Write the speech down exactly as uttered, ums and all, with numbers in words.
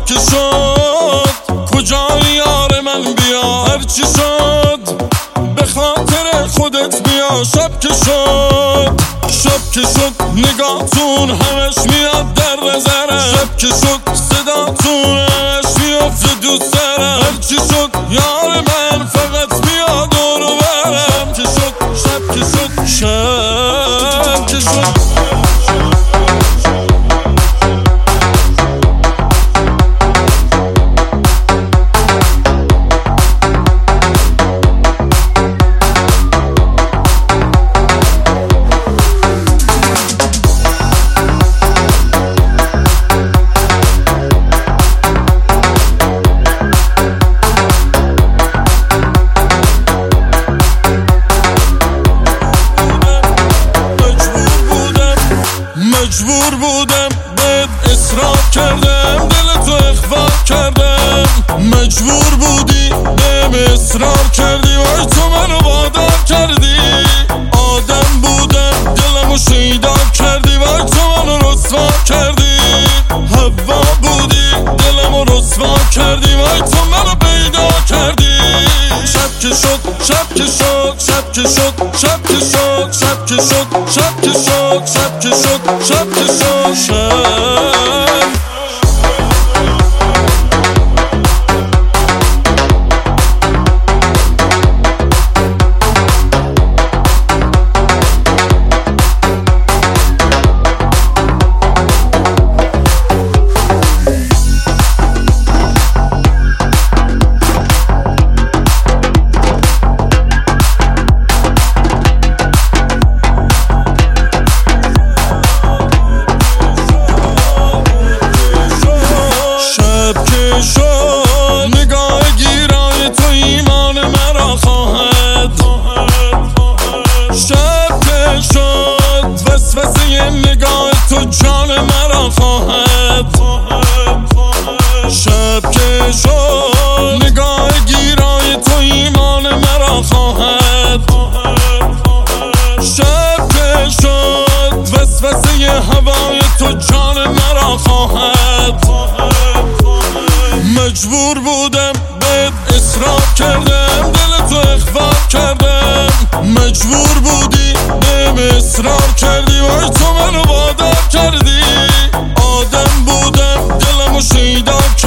شب که شد کجای یار من بیا، هرچی شد به خاطر خودت بیا. شب که شد شب که شد نگاهتون همش میاد در نظرم، شب که شد صداتون همش میافته دوست دارم. هرچی شد یار من فقط بیا دور و برم. شب که شد شب که شد شب که شد مجبور بودم بهت اصرار کردم، دل تو اخفا کردم. مجبور بودی بهم اصرار کردی، وای تو منو وادار کردی. آدم بودم دلمو شیدا کردی، وای تو منو رسوا کردی. هوا بودی دلمو رسوا کردی، وای تو منو پیدا کردی. شب که شد شب که شد شب که شد شب که شد شب که شد شب که شد شب که شد شب که شد شب نگاه گیرای تو ایمان مرا خواهد. شب که شد وسوسه نگاه تو جان مرا خواهد. شب که شد نگاه گیرای تو ایمان مرا خواهد. شب که شد وسوسه هوای تو جان مرا خواهد. مجبور بودم بهت اصرار کردم، دل تو اخفا کردم. مجبور بودی بهم اصرار کردی، وای تو منو وادار کردی. آدم بودم دلمو شیدا